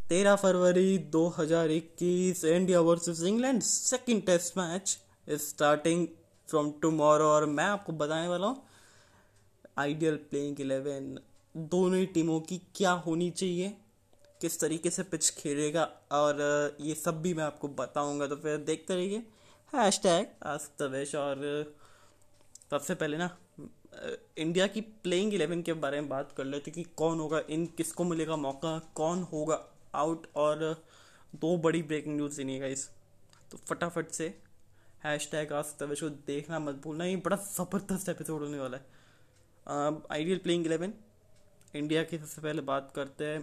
13 February 2021 India versus England second test match is starting from tomorrow. और मैं आपको बताने वाला हूँ आइडियल प्लेइंग 11 दोनों ही टीमों की क्या होनी चाहिए, किस तरीके से पिच खेलेगा, और ये सब भी मैं आपको बताऊंगा। तो फिर देखते रहिए hashtag ask the wish. और सबसे पहले ना इंडिया की प्लेइंग 11 के बारे में बात कर लेते कि कौन होगा इन, किसको मिलेगा मौका, कौन होगा आउट। और दो बड़ी ब्रेकिंग न्यूज़ देनी है गाइस, तो फटाफट से hashtag ask the wish को देखना मत भूलना। ये बड़ा ज़बरदस्त एपिसोड होने वाला है। आइडियल प्लेइंग 11 इंडिया की सबसे पहले बात करते हैं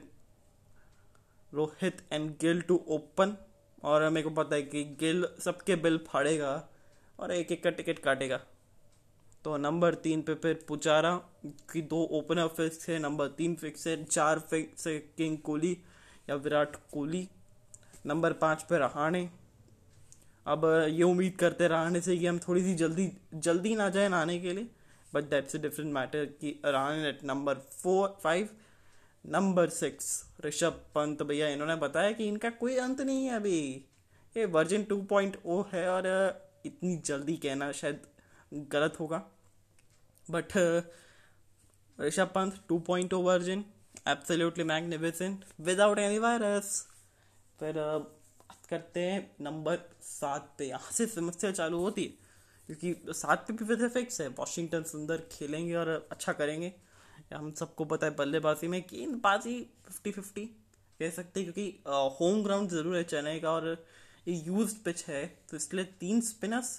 Rohit and Gill to open. और मेरे को पता है कि गिल सबके बिल फाड़ेगा और एक एक का टिकट काटेगा। तो नंबर 3 पे फिर पुजारा की दो ओपनर फिक्स है, नंबर 3 फिक्स है, 4 फिक्स है किंग कोहली या विराट कोहली। नंबर 5 पे रहाणे। अब ये उम्मीद करते रहाणे से कि हम थोड़ी सी जल्दी जल्दी ना जाए नहाने के लिए, but that's a different matter कि Rahane at number 5। Number 6 Rishabh Pant. भैया इन्होंने बताया कि इनका कोई अंत नहीं है अभी, ये वर्जन 2.0 है। और इतनी जल्दी कहना शायद गलत होगा, but Rishabh Pant 2.0 version absolutely magnificent without any virus. फिर बात करते हैं नंबर 7 पे। यहाँ से समस्या चालू होती है क्योंकि 7 पे भी वैसे फिक्स है वॉशिंगटन सुंदर खेलेंगे और अच्छा करेंगे। हम सबको पता है बल्लेबाजी में गेंदबाजी 50-50 कह सकते हैं, क्योंकि होम ग्राउंड ज़रूर है चेन्नई का और ये यूज्ड पिच है, तो इसलिए 3 स्पिनर्स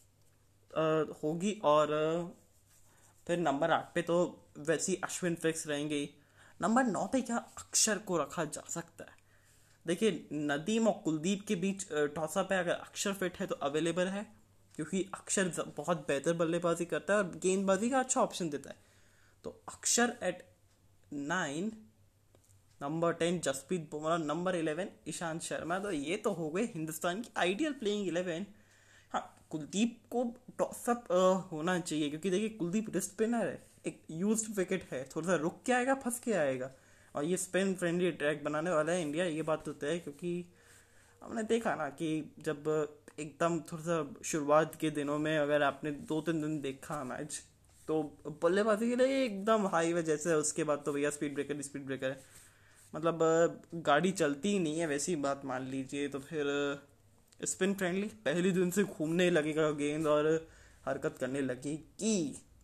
होगी। और फिर नंबर 8 पे तो वैसे ही अश्विन फिक्स रहेंगे ही। नंबर 9 पे क्या अक्षर को रखा जा सकता है? देखिए नदीम और कुलदीप के बीच टॉसअप है, अगर अक्षर फिट है तो अवेलेबल है, क्योंकि अक्षर बहुत बेहतर बल्लेबाजी करता है और गेंदबाजी का अच्छा ऑप्शन देता है। तो Axar at 9, number 10 Jasprit Bumrah, number 11 Ishant Sharma. तो ये तो हो गए हिंदुस्तान की आइडियल प्लेइंग 11। हाँ, कुलदीप को टॉसअप होना चाहिए क्योंकि देखिए कुलदीप रिस्ट स्पिनर है, एक यूज्ड विकेट है, थोड़ा सा रुक के आएगा, फंस के आएगा, और ये स्पिन फ्रेंडली ट्रैक बनाने वाला है इंडिया, ये बात तो तय है। क्योंकि हमने देखा ना कि जब एकदम थोड़ा सा शुरुआत के दिनों में अगर आपने 2-3 दिन देखा मैच, तो बल्लेबाजी के लिए एकदम हाई वे जैसे, उसके बाद तो भैया स्पीड ब्रेकर ही स्पीड ब्रेकर है, मतलब गाड़ी चलती ही नहीं है वैसी बात मान लीजिए। तो फिर स्पिन फ्रेंडली पहले दिन से घूमने लगेगा गेंद और हरकत करने लगेगी।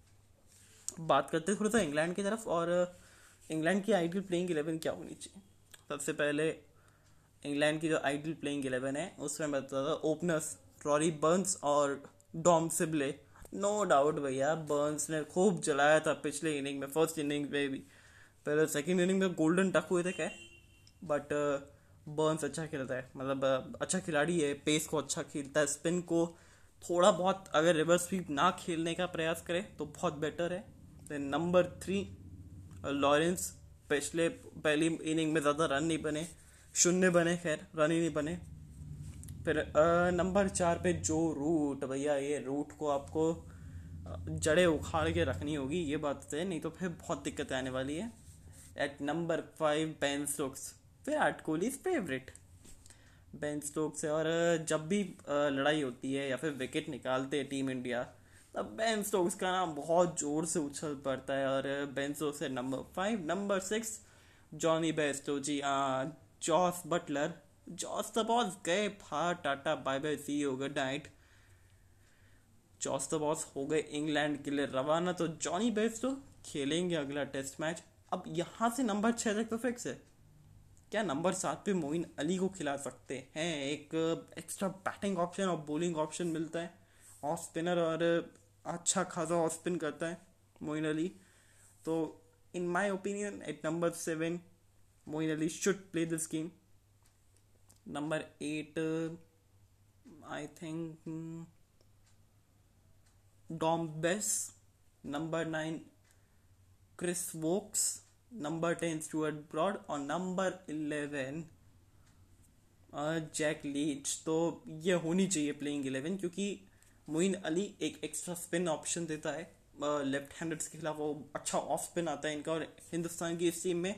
बात करते हैं थोड़ा सा इंग्लैंड की तरफ, और इंग्लैंड की आइडियल प्लेइंग 11 क्या होनी चाहिए। सबसे पहले इंग्लैंड की जो आइडियल प्लेइंग 11 है उसमें बता था ओपनर्स रॉरी बर्न्स और डॉम सिबले। नो डाउट भैया, बर्न्स ने खूब जलाया था पिछले इनिंग में, फर्स्ट इनिंग में भी, पहले सेकंड इनिंग में गोल्डन टक हुए थे क्या, बट बर्न्स अच्छा खेलता है, मतलब अच्छा खिलाड़ी है, पेस को अच्छा खेलता है, स्पिन को थोड़ा बहुत अगर रिवर्स स्वीप ना खेलने का प्रयास करे तो बहुत बेटर है। Then number 3 Lawrence. पिछले पहली इनिंग में ज़्यादा रन नहीं बने, 0 बने, खैर रन ही नहीं बने। फिर नंबर 4 पे जो रूट। भैया ये रूट को आपको जड़ें उखाड़ के रखनी होगी, ये बात है, नहीं तो फिर बहुत दिक्कत आने वाली है। At number 5 Ben Stokes, Virat Kohli favourite Ben Stokes है। और जब भी लड़ाई होती है या फिर विकेट निकालते हैं टीम इंडिया, तब बेन स्टोक्स का नाम बहुत जोर से उछल पड़ता है। और बेन स्टोक्स है number 5। Number 6 Jonny Bairstow ji, Jos Buttler. Jos the boss गए far, tata bye bye, see you, good night. Jos the boss हो गए इंग्लैंड के लिए रवाना, तो जॉनी बेस्टो खेलेंगे अगला टेस्ट मैच। अब यहाँ से नंबर 6 तक तो फिक्स है। क्या नंबर 7 पे मोइन अली को खिला सकते हैं? एक एक्स्ट्रा बैटिंग ऑप्शन और बॉलिंग ऑप्शन मिलता है, ऑफ स्पिनर, और अच्छा खासा ऑफ स्पिन करता है मोइन अली। तो in my opinion at number 7 Moeen Ali should play this game. Number 8 I think Dom Bess. Number 9 Chris Woakes. Number 10 Stuart Broad. और नंबर 11 जैक लीच। तो ये होनी चाहिए प्लेइंग 11, क्योंकि मोइन अली एक एक्स्ट्रा स्पिन ऑप्शन देता है, लेफ्ट हैंडर्स के खिलाफ वो अच्छा ऑफ स्पिन आता है इनका, और हिंदुस्तान की इस टीम में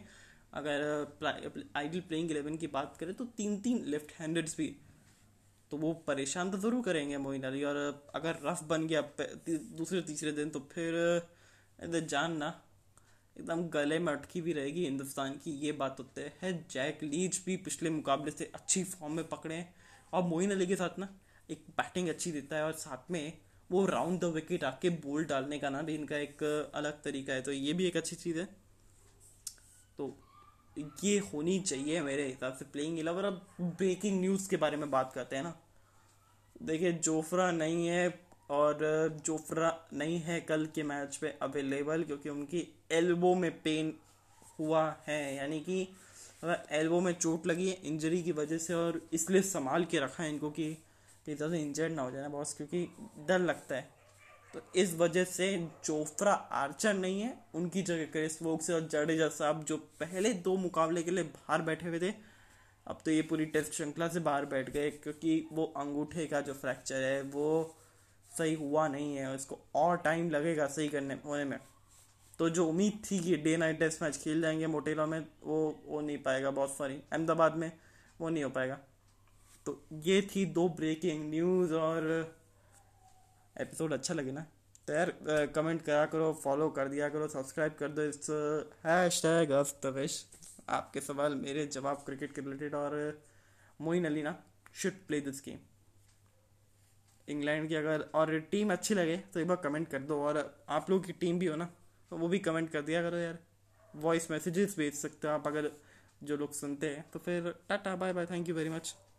अगर आइडियल प्लेइंग 11 की बात करें तो 3 3 लेफ्ट हैंडेड्स भी, तो वो परेशान तो ज़रूर करेंगे मोइन अली। और अगर रफ बन गया दूसरे तीसरे दिन तो फिर जान ना एकदम गले में अटकी भी रहेगी हिंदुस्तान की, ये बात तो तय है। जैक लीच भी पिछले मुकाबले से अच्छी फॉर्म में पकड़े हैं, और मोइन अली के साथ ना एक बैटिंग अच्छी देता है, और साथ में वो राउंड द विकेट आके बॉल डालने का ना भी इनका एक अलग तरीका है, तो ये भी एक अच्छी चीज़ है। तो ये होनी चाहिए मेरे हिसाब से प्लेइंग 11। अब ब्रेकिंग न्यूज़ के बारे में बात करते हैं ना। देखिए जोफ्रा नहीं है, और जोफ्रा नहीं है कल के मैच पे अवेलेबल, क्योंकि उनकी एल्बो में पेन हुआ है, यानी कि एल्बो में चोट लगी है इंजरी की वजह से, और इसलिए संभाल के रखा है इनको कि इधर से इंजर्ड ना हो जाए ना बॉस, क्योंकि डर लगता है। तो इस वजह से जोफ्रा आर्चर नहीं है, उनकी जगह क्रिस वोक्स और जडेजा साहब जो पहले 2 मुकाबले के लिए बाहर बैठे हुए थे, अब तो ये पूरी टेस्ट श्रृंखला से बाहर बैठ गए, क्योंकि वो अंगूठे का जो फ्रैक्चर है वो सही हुआ नहीं है, उसको और टाइम लगेगा सही करने होने में। तो जो उम्मीद थी कि डे नाइट टेस्ट मैच खेल जाएंगे मोटेरा में, वो नहीं पाएगा, बहुत सारी अहमदाबाद में वो नहीं हो पाएगा। तो ये थी 2 ब्रेकिंग न्यूज़। और एपिसोड अच्छा लगे ना तो यार कमेंट करा करो, फॉलो कर दिया करो, सब्सक्राइब कर दो इस हैशटैग अफ्तविश। आपके सवाल मेरे जवाब क्रिकेट के रिलेटेड। और मोइन अली ना should play this game England की। अगर और टीम अच्छी लगे तो एक बार कमेंट कर दो, और आप लोग की टीम भी हो ना तो वो भी कमेंट कर दिया करो यार। वॉइस मैसेजेस भेज सकते हो आप अगर जो लोग सुनते हैं। तो फिर tata bye bye, thank you very much.